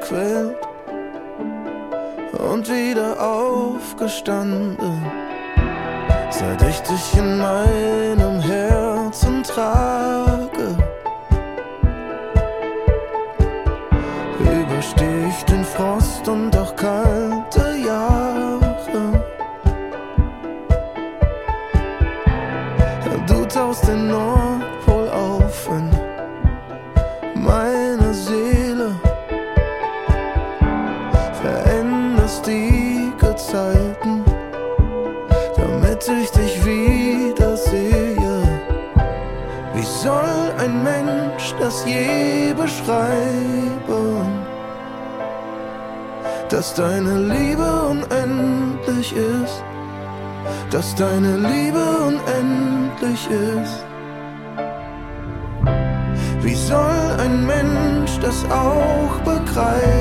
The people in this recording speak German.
gequält und wieder aufgestanden. Seit ich dich in meinem Herzen trage, übersteh ich den Frost und auch kalte Jahre. Du tauchst den Nordpol auf in meine Seele, veränderst die Gezeiten, damit ich dich wieder sehe. Wie soll ein Mensch das je beschreiben, dass deine Liebe unendlich ist, dass deine Liebe unendlich ist? Wie soll ein Mensch das auch begreifen?